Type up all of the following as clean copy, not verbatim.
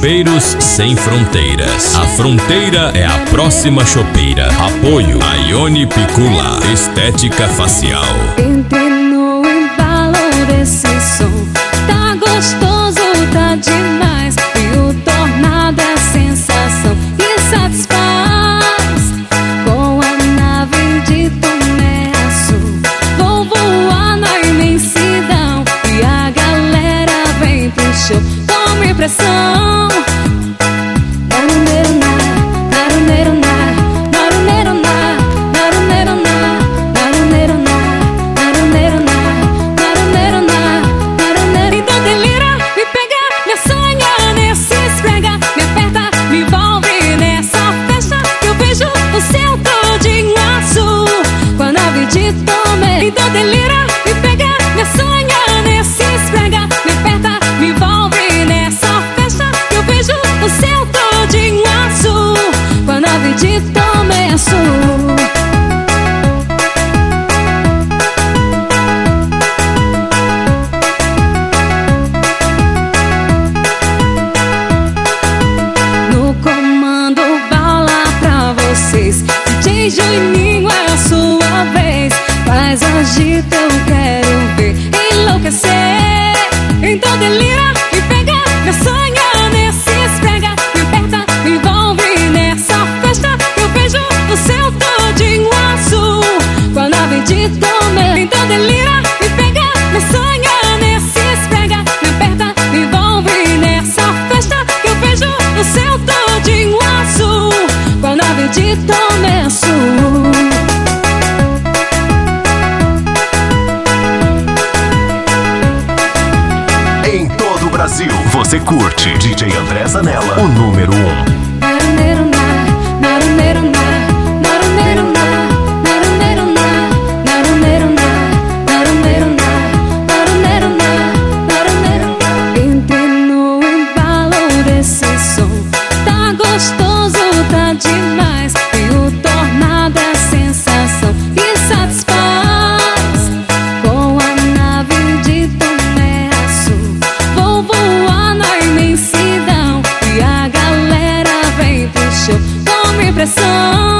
Chopeiros Sem Fronteiras. A fronteira é a próxima chopeira. Apoio a Ione Picula, estética facial. Entrei no embalo desse som, tá gostoso, tá demais. E o tornado é sensação que satisfaz. Com a nave de Tomé Açu, vou voar na imensidão. E a galera vem pro show com impressão. Então delira, me pega, me sonha nesse esfrega. Me aperta, me envolve nessa festa. Eu vejo o céu todinho azul com a nave de Tomé Açu. No comando bala pra vocês, DJ Juninho, é a sua vez. Faz agita, eu quero ver enlouquecer. Então delira, me pega, me sonha nesse esfrega. Me aperta, me envolve nessa festa. Eu vejo o céu todinho azul com a nave de Tomé. Então delira, me pega, me sonha nesse esfrega. Me aperta, me envolve nessa festa. Eu vejo o céu todinho azul com a nave de Tomé Açu. Brasil, você curte DJ André Zanella, o número 1. Entrei no embalo desse som, tá gostoso, tá demais. E o tornado é sensação que satisfaz. Com a nave de Tomé Açu, vou voar na imensidão. E a galera vem pro show com impressão.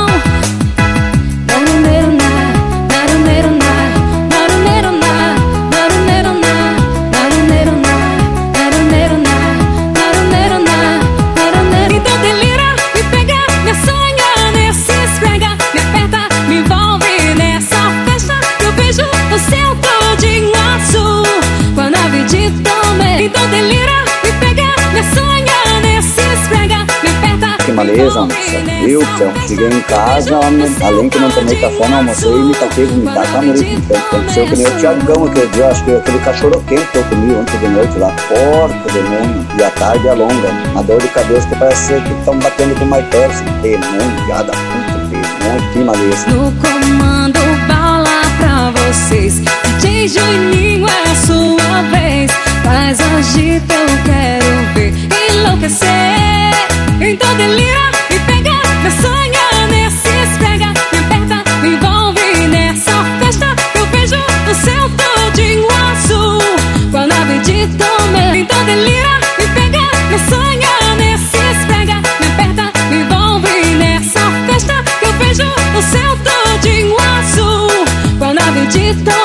Então delira, me pega, me sonha nesse esfrega. Me aperta, me envolve nessa festa. Eu vejo o céu todinho azul com a nave de Tomé. Então delira, me pega, me sonha nesse esfrega. Me aperta, que maleza, viu? Então, cheguei em casa, além que não tomei café, não almocei e me taquei vomitar, tá morrendo. Aconteceu que nem o Thiagão aquele dia, acho que aquele cachorro quente que eu comi ontem de noite lá, porco demônio, e a tarde é longa, uma dor de cabeça que parece que estão batendo com mais perto, demônio, piada, puta, demônio, que maleza. No comando bala pra vocês, DJ Juninho, é a sua vez. Faz agita, eu quero ver enlouquecer. Então delira, me pega, me sonha nesse esfrega. Me aperta, me envolve nessa festa. Eu vejo o céu todinho azul com a nave de Tomé. Então delira, me pega, me sonha nesse esfrega. Me aperta, me envolve nessa festa. Eu vejo o céu todinho azul com a nave de Tomé.